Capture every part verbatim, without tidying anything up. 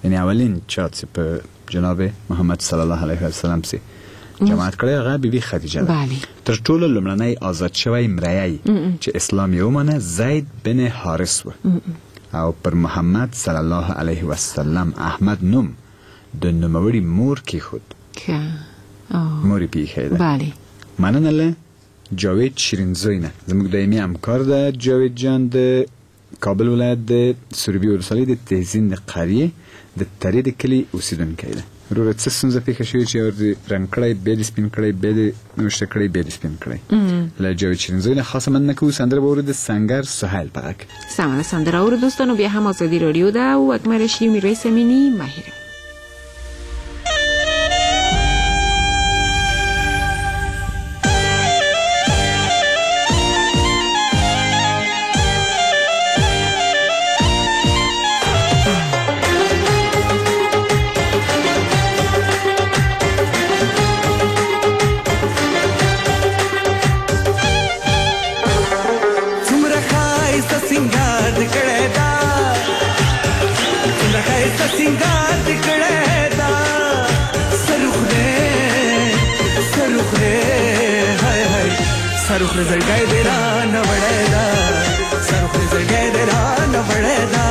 یعنی اولین چا چې په جناب محمد صلی الله علیه وسلم سي جماعت کړی هغه بیبي خدیجه ده. بله. تر ټولو لومړنی آزاد شوی مریی چې اسلام یې ومانه زید بن حارث و او پر محمد صلی الله علیه وسلم احمد نوم د نوموړي مور کېښود. مور یې پیښی ده. بله. مننه له جاوید شیرینزوی نه. زموږ دایمي همکار ده جاوید جان د کابل ولایت د سروبي ولسوالۍ د تهزین د قریې د ترې د کلي اوسیدونکی ده. وروره څه ستونزه پېښه شوې چې ور رنګ کړی بیا دې سپین کړی بیا دې نوشته کړی بیا دې سپین کړی. له جاوید شیرینزوی نه خاصه مننه کوو. سندره به اورو د سنگر سهیل په غږ. سمه ده. سندره اورو دوستانو. بیا هم آزادی رادیو ده او اکمل شیر میرویس امینی ماهر. سرخ زړګی دې رانه وړی دا سرخ زړګی دې رانه وړی دا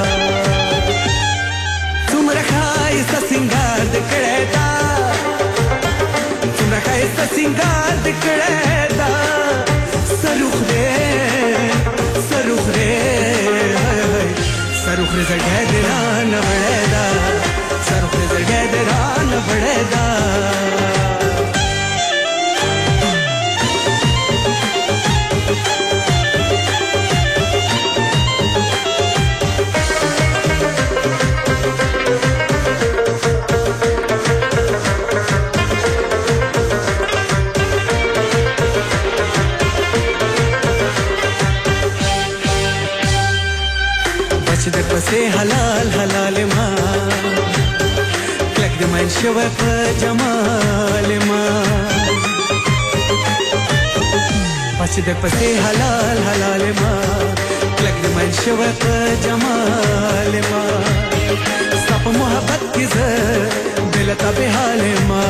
څومره ښایسته سینګار دې کړی دا څومره ښایسته سینګار دې کړی دا سرخ دې سرخ دې سرخ زړګی دې رانه وړی دا سرخ زړګی دې رانه وړی دا حلال حلال ما کلک د مین شوی په جمال ما پس د پسې حلال حلال ما کلک د مین شوی په جمال ما ستا په محبت کې زه بېلته بېحال ما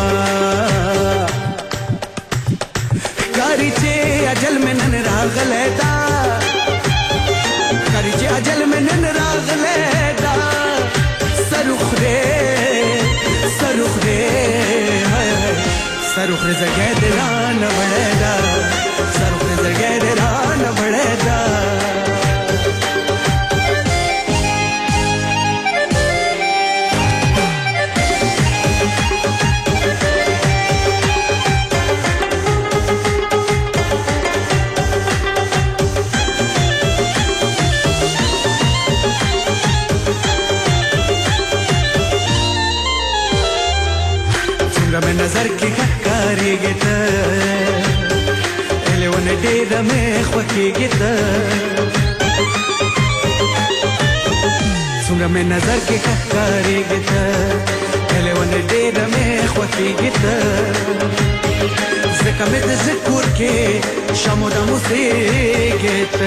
ښکاري چې اجل مې نن راغلی دا ښکاري چې اجل مې نن راغلی دا سرخ دی سرخ دی سرخ زړګی دې رانه وړی دا سرخ زړګی دې رانه وړی دا مې نظر کې ښکارېږې ته لیونه ډېره مې خوښېږې ته څومره مې نظر کې ښکارېږې ته لیونه ډېره مې خوښېږې ته ځکه مې د زړه کور کې شمو دم اوسېږې ته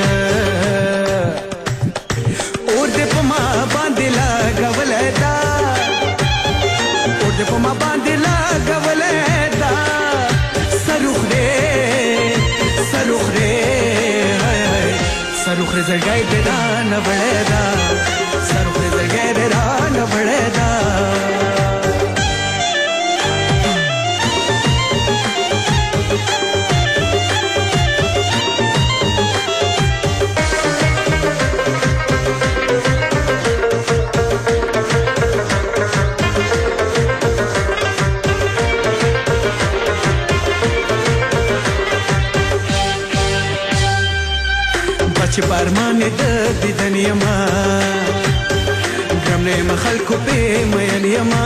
اور دې په ما باندې لګولی دا اور دې په ما باندې لګولی دا سرخ دی سرخ دی سرخ زړګی دې رانه وړی دا سرخ زړګی دې رانه وړی دا چې په ارمان د دیدن یما ګرم نه یم خلکو پې مین یما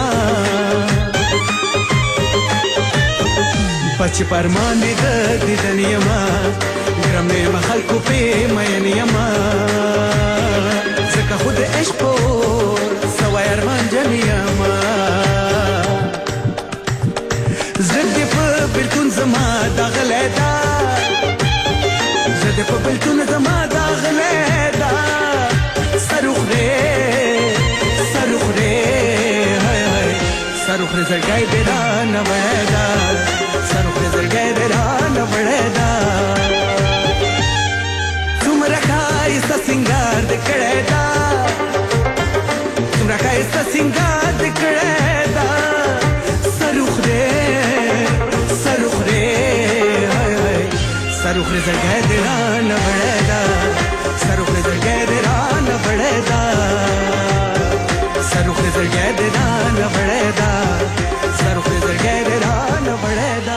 چې په ارمان د دیدن یما ګرم نه یم خلکو پې مین یما ځکه خو د عشقو سوی ارمان جن یما زړه دې په بېلتون زما داغلی دا زړه دې په بېلتون زما داغلی دا سرخ دی سرخ دی سرخ زړګی دې رانه وړی دا سرخ زړګی دې رانه وړی دا څومره ښایسته سینګار دې کړی دا څومره ښایسته سینګار دې کړی دا سرخ دې سرخ دې سرخ زړګی دې رانه وړی دا سرخ زړګی دې رانه وړی دا سرخ زړګی دې رانه وړی دا سرخ زړګی دې رانه وړی دا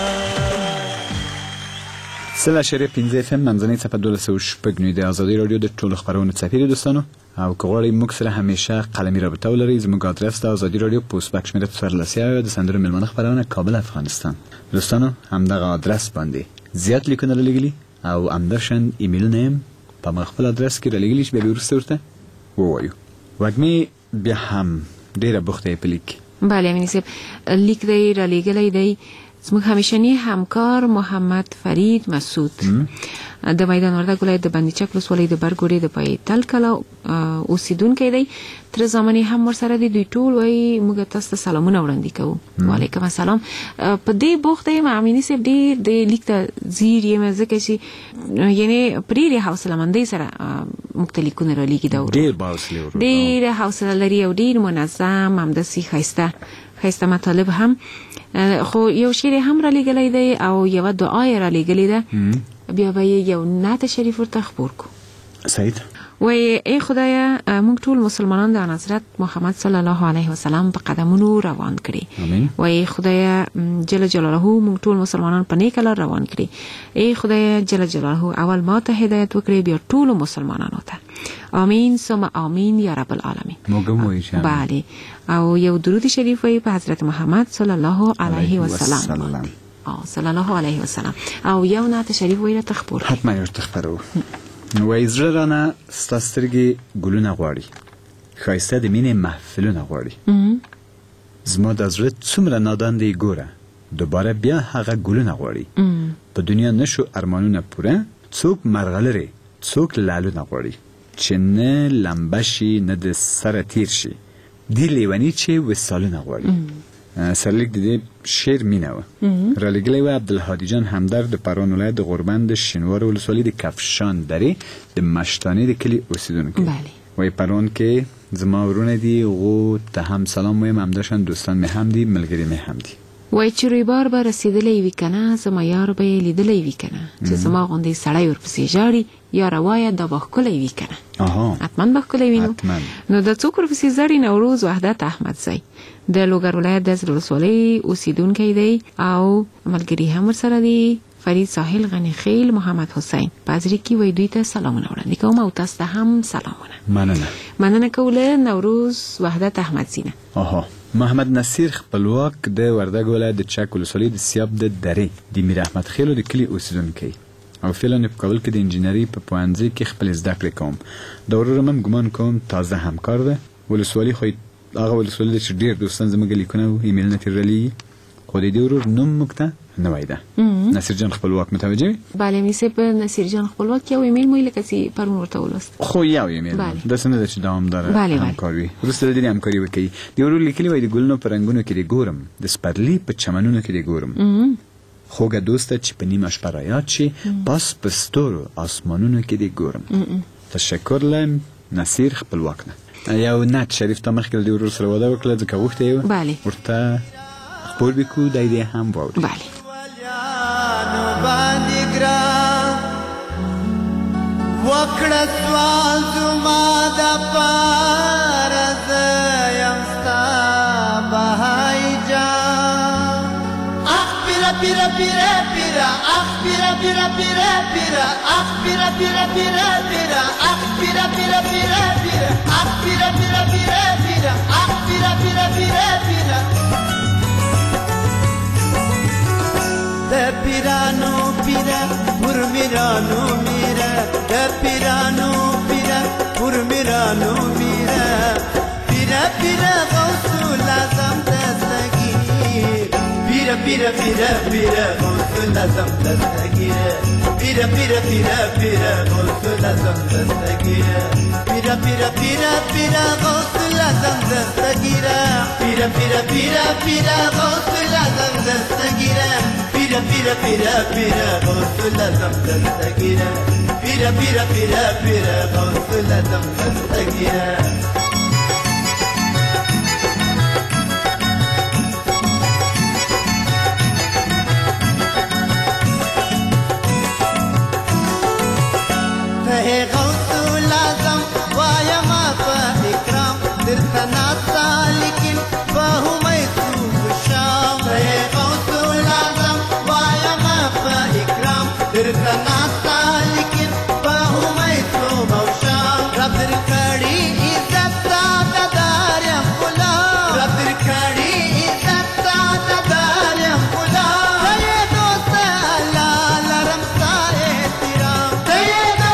سل اشاریه پنځه اف ام منځنۍ څپه دولس سوه شپږ نوي د ازادي راډیو د ټولو خپرونو څپې دوستانو او که غواړئ موږ سره همیشه قلمي رابطه ولرئ زموږ آدرس د ازادي راډیو پوسټ باک شمېره څوارلس یو د سندرو مېلمانه خپرونه کابل افغانستان دوستانو همدغه آدرس باندې زیات لیکونه رالیږلي او همداشان ایمیلونه هم په همغه خپل آدرس کې رالیږلي چې بیا به وروسته ورته ووایو وږمې بیا هم ډېره بوخته یې په لیک بله امیني صاحب لیک دی رالیږلی دی زموږ همیشنی همکار محمد فرید مسعود د میدان وردګ ولایت د بندیچک ولسوالۍ د برګوړې د پایتل کلا اوسیدونکی دی تر زمانې هم ورسره دی دوی ټول وایي موږ تاسو ته سلامونه وړاندې کوو وعلیکم السلام په دې بوخت یم امیني صاحب ډېر د لیک ته ځیر یم ځکه چې یعنې په ډېرې حوصلهمندۍ سره موږ ته لیکونه رالیږي دا ډېر باحوصلې ورور ډېره حوصله لري او ډېر منظم همداسې ښایسته ښایسته مطالب هم خو یو شعر هم را لګلی دی او یو دعا یې را لګلی ده بیا به یو نعت شریف ورته خپور کو سعید وای ای خدایا موږ ټول مسلمانان د حضرت محمد صلی الله علیه وسلم په قدمونو روان کړي امين وای خدایا جل جلاله موږ ټول مسلمانان په نیک لار روان کړي ای خدایا جل جلاله اول ما ته هدایت وکړي بیا ټول مسلمانانو ته امين ثم امين یا رب العالمین موږ مو یې بله او یو درود شریف وای په حضرت محمد صلی الله علیه وسلم او صلی الله علیه وسلم او یو نعت شریف وای ته خپور حتما یې ورته خپرو وای زړه رانه ستا سترګې ګلونه غواړي ښایسته د مینې محفلونه غواړي زما د زړه څومره نادان دی ګوره دوباره بیا هغه ګلونه غواړي په دنیا نشو ارمانونه پوره څوک مرغلرې څوک لالونه غواړي چې نه لمبه شي نه د سره تیر شي دی لیونی چې وصالونه غواړي سرلیک د دې شعر مینه وه رالیږلی و عبدالهادي جان همدرد د پروان ولایت د غوربند د شینوار ولسوالۍ د کفشان درې د مشتانې د کلي اوسیدونکی وایي پروان کې زما ورونه دي هغو ته هم سلام وایم همداشان دوستان مې هم دي ملګري مې هم دي وای چې رویبار به رسېدلی وي که نه زما یار به یې لیدلی وي که نه چې زما غوندې سړی ورپسې ژاړي یاره وایه دا به ښکلی وي که نه حتما به ښکلی وي نو نو د څوک ورپسې ژاړي نوروز وحدت احمدزی د لوګر ولایت د ولسوالۍ اوسیدونکی دی او ملګري هم ورسره دي فرید ساحل غنی خیل محمد حسین پازری کی وای دوی ته سلامونه وړاندې کوم او تاسو ته هم سلامونه مننه مننه کوله نوروز وحدت احمدزی نه آها محمد نصیر خپلواک د وردګ ولایت د چک ولسوالۍ د سیاب د درې د میر احمد خیلو د کلي اوسیدونکی او فعلا په کابل کې د انجینري په پوهنځي کې خپل زده کړې کوم د ورور مم ګمان کوم تازه همکار ده ولسوالۍ خو هغه ولسوالۍ چې ډېر دوستان زموږ لیکونه او ایمیلونه ترې رالیږي خو د دې ورور نوم موږ ته نوی ده نصیر جان خپلواک متوجه وي بله میسه په نصیر جان خپلواک یو ایمیل مو لکه چې پرون ورته ولوست خو یو ایمیل داسې نه ده چې دوامداره همکار وي وروسته د دې همکاري وکړي د ورور لیکلي وایي د ګلونو په رنګونو کې دې ګورم د سپرلي په چمنونو کې دې ګورم خوږه دوسته چې په نیمه شپه رایاد شي پاس په ستورو آسمانونو کې دې ګورم تشکر له نصیر خپلواک نه یو نعت شریف ته مخکې د ورور سره واده وکړه ځکه غوښتی یې ورته خپور بکو دای دې هم واوري بله وکړه سوال زما د پاره زه یم ستا بهای جان اخ پیره پیره پیره پیره اخ پیره پیره پیره پیره اخ پیره پیره پیره پیره اخ پیره پیره پیره پیره اخ پیره پیره پیره پیره اخ پیره پیره پیره پیره د پیرانو پیره پر میرانو میره د پیرانو پیره پر میرانو میره پیره پیره غوث لازم دستگیر پیره پیره پیره پیره غوث لازم دستگیر پیره پیره پیره پیره غوث لازم دستگیر پیره پیره پیره پیره غوث لازم دستگیر پیره پیرا پیرا پیرا پیرا غوث العظم دستگیره پیرا پیرا پیرا پیرا غوث العظم دستگیره پیرا پیرا پیرا پیرا غوث العظم دستگیره ته غوث العظم وایا ما په اکرام درته ناستا لیکن په امیدوب شام ته غوث العظم وایا ما په اکرام درته ناستا لیکن په امیدوب شام رب درکړي عزت تا دارم خلا رب درکړي عزت تا دارم خلا ته دوست الله لرم تا احترام ته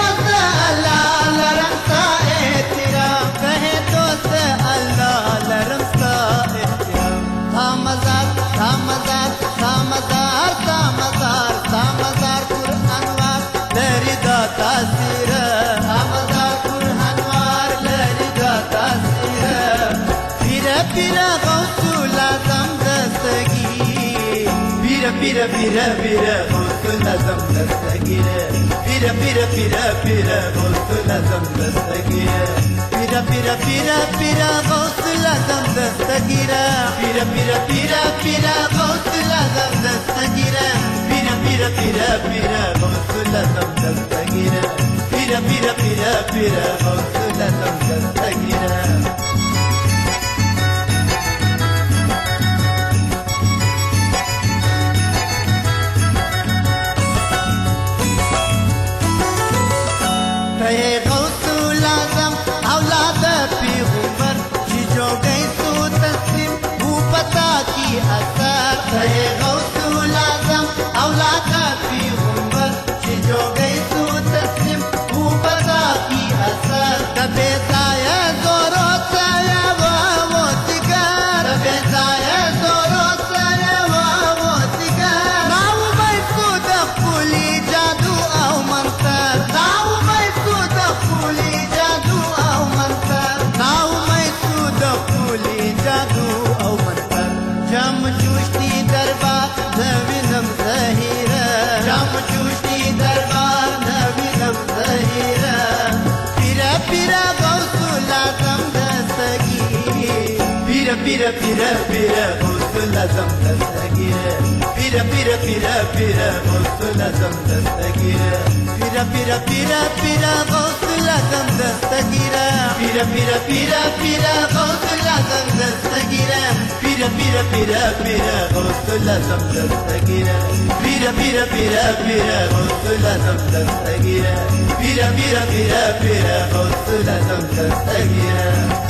تاثیر همزار قرآنوار لري دا تاثیر پیرا پیرا غوث العظم دستگیر پیرا پیرا پیرا پیرا غوث العظم دستگیر پیرا پیرا پیرا پیرا غوث العظم دستگیر پیرا پیرا پیرا پیرا غوث العظم دستگیر پیرا پیرا پیرا پیرا غوث العظم دستگیر پیرا پیرا پیرا پیرا غوث العظم دستگیر پیرا پیرا پیرا پیرا غوث العظم دستگیر ته غوث العظم اولاد پیغمبر چې جوړی سو تسلیم هو پتا کی اثر ته غوث العظم اولاد پیغمبر چې جوړی سو تسلیم هو پتا کی اثر کبه ځای زورو ځای وو تګر کبه ځای زورو ځای وو تګر ناو مې کو د خولي جادو او منتر ناو خولي جادو او منتر ناو مې تو د خولي جادو او منتر جام جوشتي دربار نوینم زهیره جام جوشتي دربار نوینم زهیره پیرا پیرا غوث العظم دستگیر پیرا پیرا پیرا پیرا غوث العظم دستگیر پیرا پیرا پیرا پیرا غوث العظم دستگیر پیرا پیرا پیرا پیرا غوث العظم دستگیر پیرا پیرا پیرا پیرا غوث العظم دستگیر پیرا پیرا پیرا پیرا غوث العظم دستگیر پیرا پیرا پیرا پیرا غوث العظم دستگیر پیرا پیرا پیرا پیرا غوث العظم دستگیر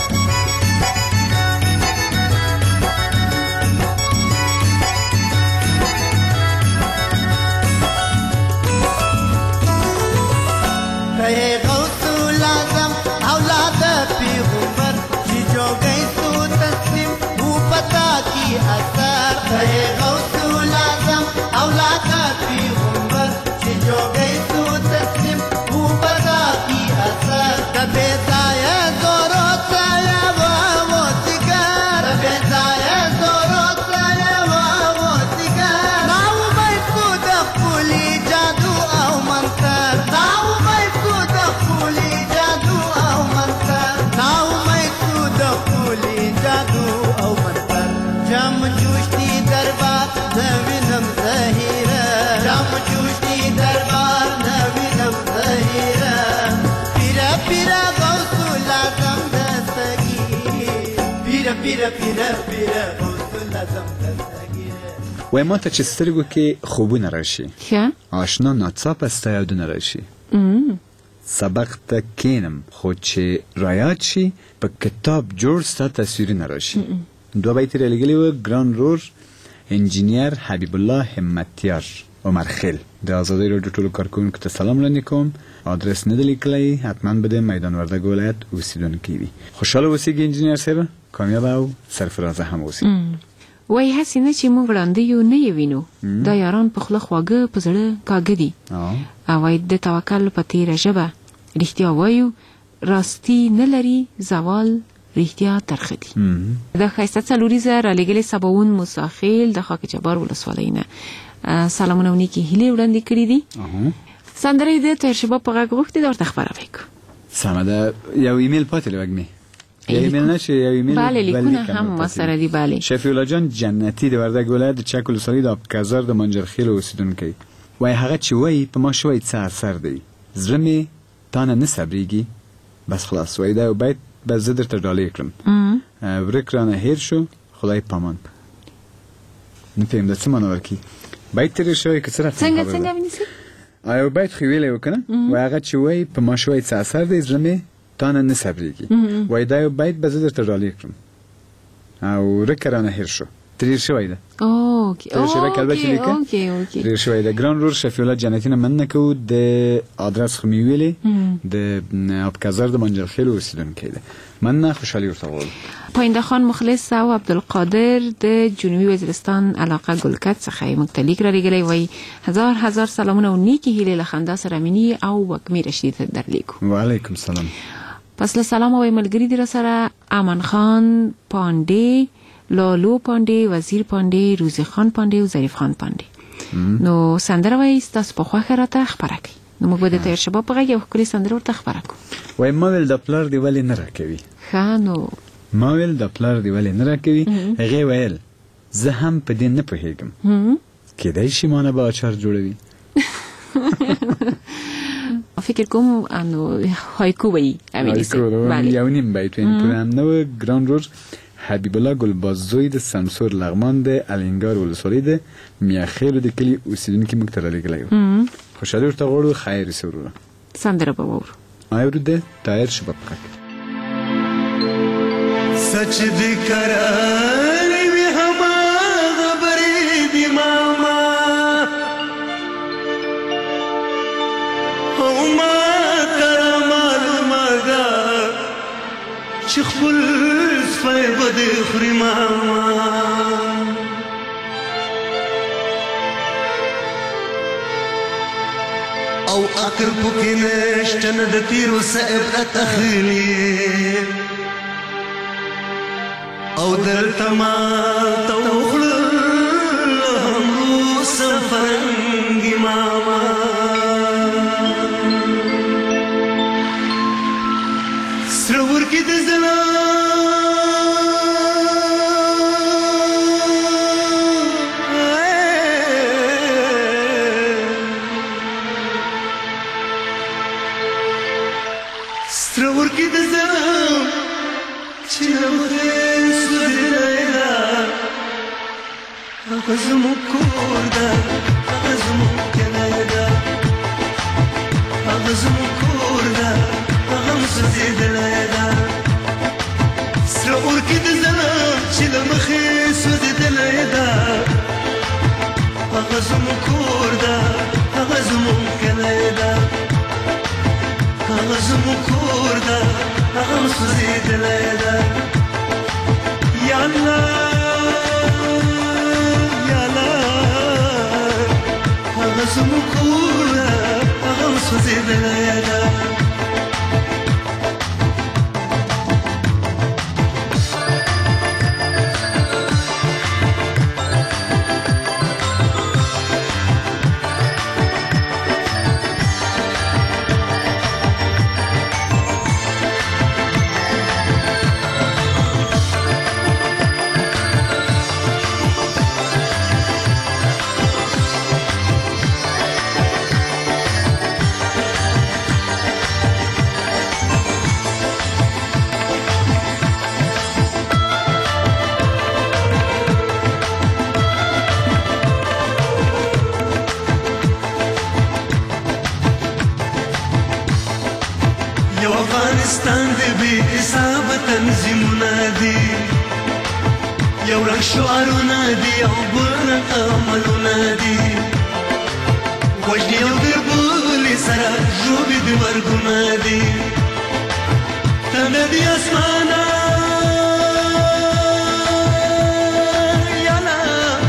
ته غوث العظم اولاد پیغمبر چې جوړی سو تسلیم هو پتا کی اثر ته غوث العظم اولاد پیغمبر چې جوړی سو تسلیم هو پتا کی اثر کبه ځای زورو ځای وو تګر کبه ځای زورو ځای وو تګر ناو مې کو د خولي جادو او منتر ناو خولي جادو او منتر ناو مې تو د خولي جادو او منتر جام جوشتي دربار نوینم زهیره جام جوشتي دربار نوینم زهیره پیرا پیرا غوث العظم دستگیر پیرا پیرا پیرا پیرا غوث العظم دستگیر وای ما ته چې سترګو کې خوبونه راشي ښه آشنا ناڅاپه ستا یادونه راشي سبق ته کینم خو چې رایاد شي په کتاب جوړ ستا تصویرونه راشي دوه بیت یې رالیږلي وه ګران رور انجینیر حبیب الله همتیار عمر خیل د ازادۍ راډیو ټولو کارکوونکو ته سلام وړاندې کوم آدرس نه دی لیکلی حتما به د میدان وردګ ولایت اوسیدونکی وي خوشحاله اوسیږي انجینیر صاحب کامیاب او سرفرازه هم اوسئ وای هسې نه چې موږ وړاندې نه یې وینو دا یاران په خوله خواږه په زړه کاږه دي او وای د توکل په تېره ژبه رښتیا وایو راستی نه لري زوال رښتیا ترخه دي. د ښایسته څلوریزه رالیږلې سباوون موساخیل د خاک جبار ولسوالۍ نه سلامونه او نیکې هیلې وړاندې کړي دي. سندره یې د طاهرشاه په غږ غوښتې ده، ورته خپروي کو. سمه ده. یو ایمیل پاتې لوګمې یو ایمیل نشه یو ایمیل بله لیکونه هم ما سره دي. بله شفیع الله جان جنتی د وردګ ولایت د چک ولسوالۍ د آبکزار د منجرخیل اوسیدونکی وای هغه چې وای په ما شوی څه اثر دی زړه مې تا نه نه صبرېږي بس خلاص وای دا بیت به زه درته ډالۍ کړم ورک رانه هیر شو خدای پامان. نه پوهېږم دا څه معنا ورکوي بیت ترې شوی که څه رقم څنګه څنګه ونیسي یو بیت خو ویلی و که نه وای هغه چې وای په ما شوی څه اثر دی زړه مې تا نه نه صبرېږي وای دا یو بیت به زه درته ډالۍ کړم او ورک رانه هیر شو ترې شوی ده. اوکې اوکې اوکې اوکې ترې شوی ده. ګران رور شفیع الله جنتی نه مننه کوو د ادرس خو مې ویلې د آبکزار د منجرخیل اوسیدونکی ده. مننه خوشحالي ورته غواړو. پاینده خان مخلص او عبدالقادر د جنوبي وزیرستان علاقه ګلکت څخه یې موږ ته لیک رالیږلی وایي هزار هزار سلامونه او نیکې هیلې له خندا سره مینې او وږمې رشیدي ته درلیږو. وعلیکم سلام. پس له سلام او ملګري دي را سره امان خان پانډې لالو پانډې وزیر پانډې روزي خان پانډې او ظریف خان پانډې. نو سندره وایي ستاسو په خوښه راته خپره کړئ. نو موږ به د طاهرشاه په غږ یو ښکلې سندره ورته خپره کړو. وایي ما ویل د پلار دې ولې نه راکوي ښه نو ما ویل د پلار دې ولې نه راکوي هغې ویل زه هم په دې نه پوهېږم کیدای شي ما نه به اچار جوړوي. فکر کوم انو هایکو وایي یو نیم بیت وایي پوره هم نه و. ګران رور حبیب الله ګلباززوی د سمسور لغمان د الینګار ولسوالۍ د میاخیلو د کلي اوسیدونکي موږ ته رالیږلی و. خوشحالي ورته غواړو خیر رسې وروره. سندره به واورو. اورو د طاهرشاه په غږ سچ دې کرارې وي هماغه برې دي ماما او ما ته معلومه ده چې خپل سپی به دې خوري ماما او عقل پکې نشته نه د تیرو څه عبرت اخلي او دلته ما ته وخوړل همرو سفرنګي ماما سره ورکې د زړه سره ورکې د زړه چې هغه زموږ کور ده هغه زموږ کلی ده هغه زموږ کور ده هغه م سوځېدلی ده سره اورکې د زړه چې له مخې سوځېدلی ده هغه زموږ کور ده هغه زموږ کلی ده هغه زموږ کور ده هغه م سوځېدلی ده یا الله هغه زموږ کور ده هغه م سوځېدلی ده افغانستان دی بی حساب تنظیمونه دي یو رنګ شعارونه دي او بل رنګ عملونه دي وژنې او دربولې سره ژوبې د مرګونه دي تنده دي اسمانه یالا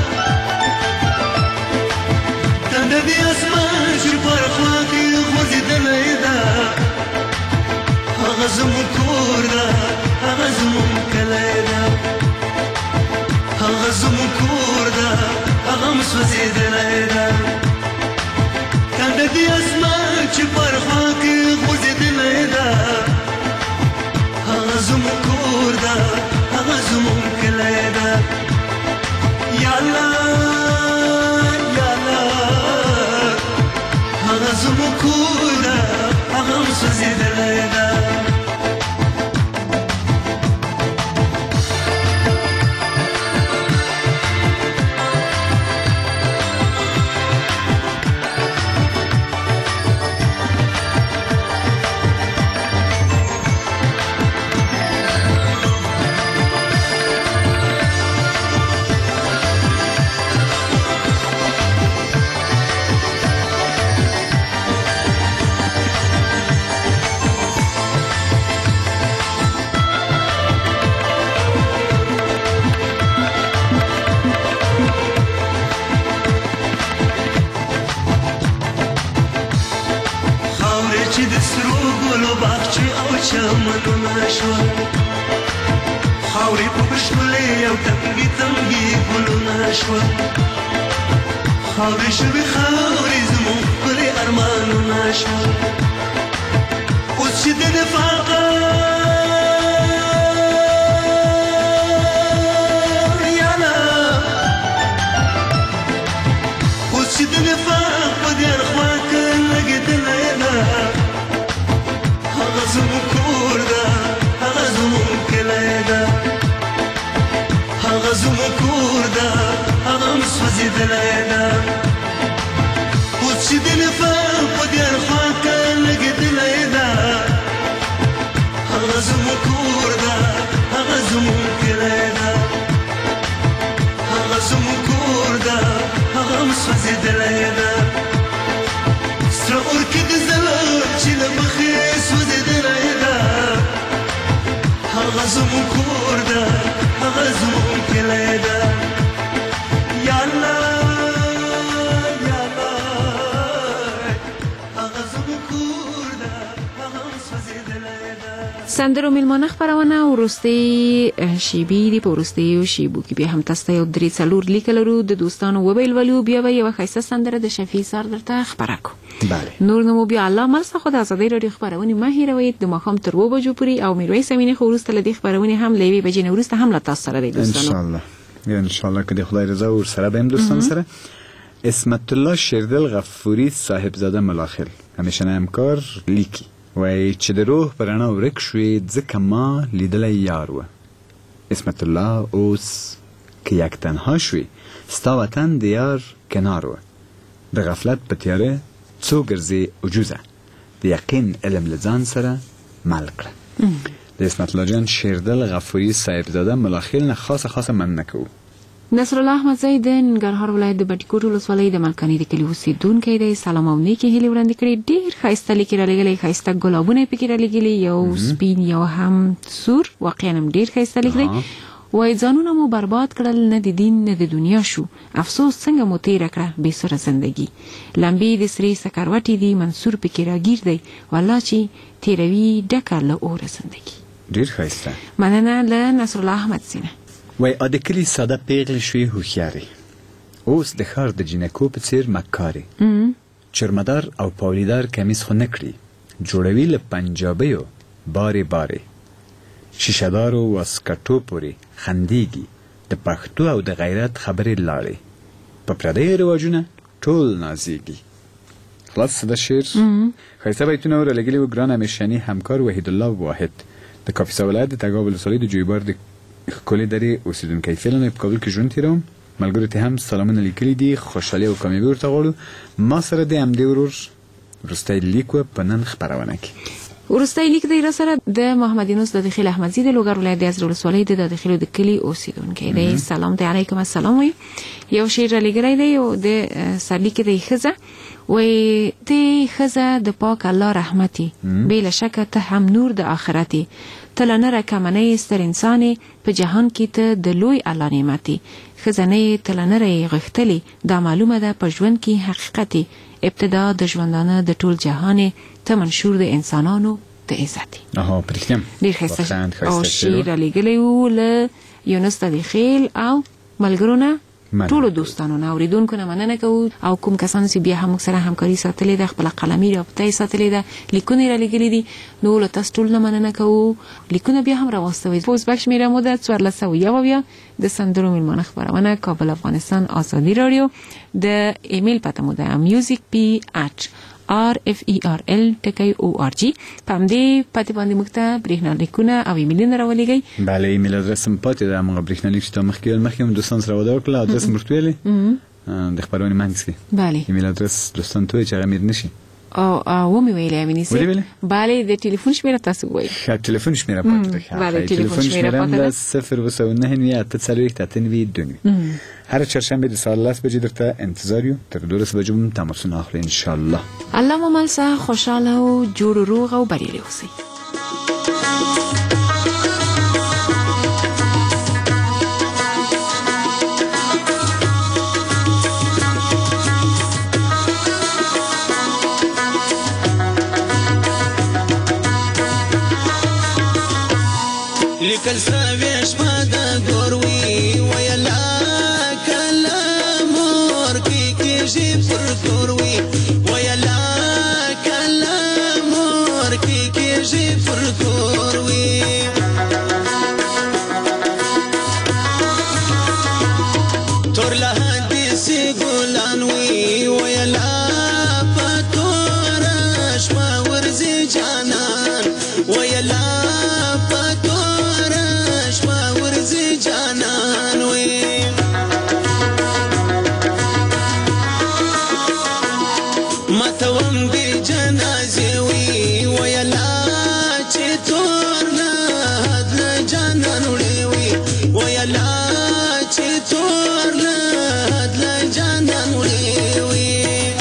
تنده دي اسمان چې پر خوا کې غورځېدلی ده هغه زموږ کور ده هغه زموږ سوځېدلی ده کنده دې اسمان چې پر خوا کې غورځېدلی ده هغه زموږ کور ده هغه زموږ کلی ده یا الله یا الله هغه زموږ کور ده هغه هم سوځېدلی ده چمنونه شول خاورې په بشولې او تنګې تنګې ګلونه شول خاورې شوې خاورې زموږ ښکلي ارمانونه شول اوس چې د نفاقت یاله اوس چې د نفاق په دیار خوا کې لګېدلی ده هغه زموږ کور ده هغه زموږ کلی ده هغه زموږ کور ده هغه هم سوځېدلی ده اوس چې د نفاق په دیار خوا کې لګېدلی ده هغه زموږ کور ده هغه زموږ کلی ده هغه زموږ کور ده هغه هم سوځېدلی ده سره اور کې د ظلم چې له مخې سوځېدلی ده هغه زموږ کور ده هغه زموږ کلی ده یا الله یا الله هغه زموږ کور ده هغه هم سوځېدلی ده. سندرو میلمانه خپرونه وروستۍ شیبې دي. په وروستیو شیبو کې بیا هم تاسو ته یو درې څلور لیکه لرو د دوستانو وبیلولو بیا به یوه ښایسته سندره د شفیع سار درته خپره کړو. بله نور نو مو بیا الله مل څخه د ازادۍ راډیو خپرونې مه هېروئ د ماښام تر اووه بجو پورې او میرویس امینې خو وروسته له دې خپرونې هم له یوې بجې نه وروسته هم له تاسو سره دی دوستانو انشاءالله انشاءالله که د خدای رضا ورسره به هم دوستان سره اسمت الله شیردل غفوری صاحبزاده ملاخل همیشنه همکار لیکی وای چې د روح پر رڼا ورک شوې ځکه ما لیدلی یار و اسمت الله اوس که یک تنها شوې ستا وطن د یار کنار و د غفلت په تیاره څو ګرځې عجوزه د یقین علم له ځان سره مل کړه. د اسمت الله جان شیردل غفوری صاحبزاده ملاخل نه خاصه خاصه مننه کوو. نصر الله احمدزی د ننګرهار ولایت د بټي کوټ ولسوالۍ د ملکاني د کلي اوسېدونکی دی. سلام او نیکې هیلې وړاندې کړې. ډېر ښایسته لیکې رالېږلې ښایسته ګلابونه یې پکې رالېږلي یو سپین یو هم سور واقعا هم ډېر ښایسته لیک دی. وایي ځانونه مو برباد کړل نه د دین نه د دنیا شو افسوس څنګه مو تېره کړه بې سره زندګي لمبې د سرې سکروټې دي منصور پکې راګیر دی والله چې تېروي ډکه له اوره زندګي. ډېر ښایسته مننه له نصر الله احمدزی نه. وای ا د کلي ساده پیغلې شوې هوښیارې اوس د ښار د جینکو په څېر مکارې چرمدار او پاولیدار کمیس خو نه کړي جوړوي له پنجابیو بارې بارې شیشهدارو واسکټو پورې خندېږي د پښتو او د غیرت خبرې لاړې په پردیو رواجونه ټول نازېږي. خلاص د شعر ښایسته بیتونه ورالېږلي وو ګران همیشني همکار وحید الله واحد د کاپیسا ولایت د تګاب ولسوالۍ د جویبار د ښکلې درې اوسېدونکی فعلا په کابل کې ژوند تېروم. ملګرو ته هم سلامونه لیکلي دي خوشحالي او کامیابي ورته غواړو. ما سره د همدې ورور وروستی لیک و په نن خپرونه کې. وروستی لیک دی را سره د محمد یونس د داخل احمدزی د لوګر ولایت د ازر ولسوالۍ د داخلو د کلي اوسېدونکی دی. سلام دی علیکم السلام وي یو شعر رالیږلی دی او د سرلیک دی ښځه وایي ته ښځه د پاک الله رحمتي بې له شکه ته هم نور د آخرتي ته له نره کمنۍ ستر انسانې په جهان کې ته د لوی الله نعمتي ښځه نه یې ته له نره یې غښتلې دا معلومه ده په ژوند کې حقیقتي ابتدا د ژوندانه د ټول جهانې ته منشور د انسانانو د عزتي. اها پرختیم ډېر ښایسته او شعر رالیږلی و له یونس د دخیل او ملګرو نه ټولو دوستانو نه اوریدونکو نه مننه کوو او کوم کسان چې بیا هم سره همکاري ساتلې ده خپل قلمي رابطه ساتلې ده لیکونه را لګلې دي نو له تاسو ټول نه مننه کوو لیکونه بیا هم راوستوي پوز بخش میره مو ده څوارلس سوه یو بیا د سندرو میلمانه خبرونه کابل افغانستان آزادي رادیو د ایمیل پته مو ده music p at r f e r l ټکی o r g پم دې پته باندې مخته برېښنا لیکونه او ایمیلونه راولېږئ. بله ایمیل ادرس هم پاتې ده موږ برېښنا لیک چې مخکې مخکې هم دوستان سره ودا وکړه ادرس مرتویلې د خبرونه منځ کې بله ایمیل ادرس دوستان ته چې هغه میر نشي او او مې ویلې امینې سي bale د ټلیفون شمیره تاسو وایي ښه ټلیفون شمیره پاتې ده bale ټلیفون شمیره پاتې ده صفر و نه نه اته څلوېښت اته نوي دوه هر چهارشنبه د ساعت لس بجې درته انتظار یو تر دولس بجې هم تماسونه اخلو ان شاء الله. الله مو مل سه خوشاله او جوړ روغ او بریالي اوسئ. لیکل سوي شپه د ګوروي ویلا کلام ور کی کیږي پر ګوروي ویلا کلام ور کی کیږي پر ګوروي تور له دې ګلان وی ویلا پتور شپه ورزي جانان ویلا جانان وي ماتوم دي جنازه وي ويلا چې تور نه د جانان وي ويلا چې تور نه د جانان وي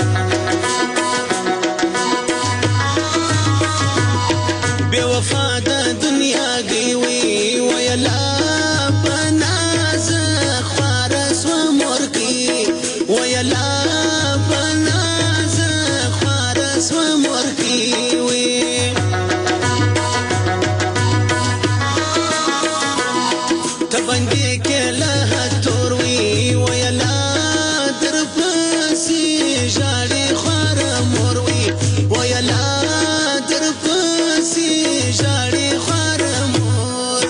بے وفا د دنیا دی وي ويلا ویلا بناز خارس و مرکی وی تبنگی که لحتور وی ویلا در پسی جاری خوار مور وی ویلا در پسی جاری خوار مور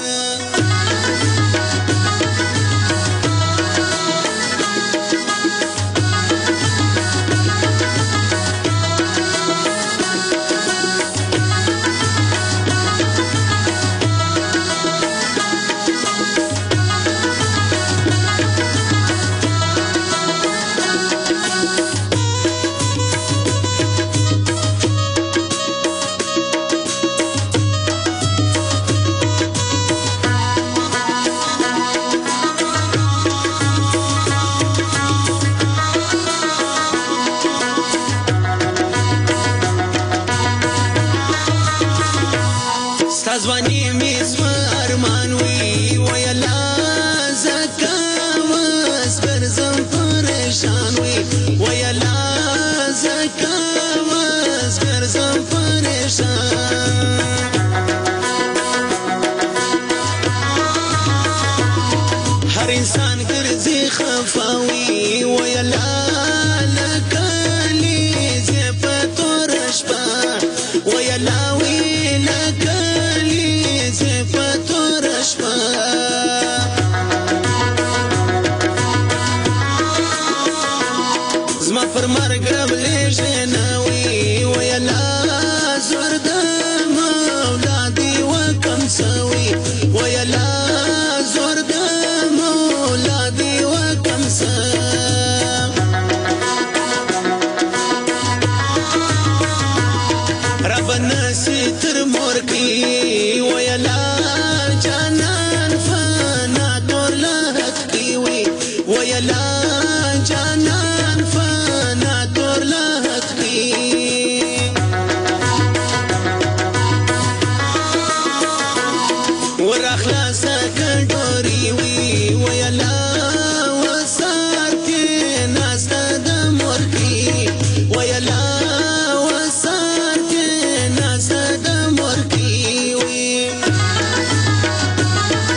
ځواني مې زما ارمان وي ویلا زکه وس ګرځم پریشان وي ویلا زکه وس ګرځم پریشان هر انسان ګرځي خفا وي ویلا لکلی زه په تور شپه ویلا وی لکلی زفتور شپا زما پر مرگ رب لیجنوی ویلا زرد مولادی وکم سوی ویلا زرد مولادی وکم سوی رب نسی تر مرکی ویلا جانان فنا دور لحق دیوی ویلا جانان فنا دور لحق دی ور اخلاص کډو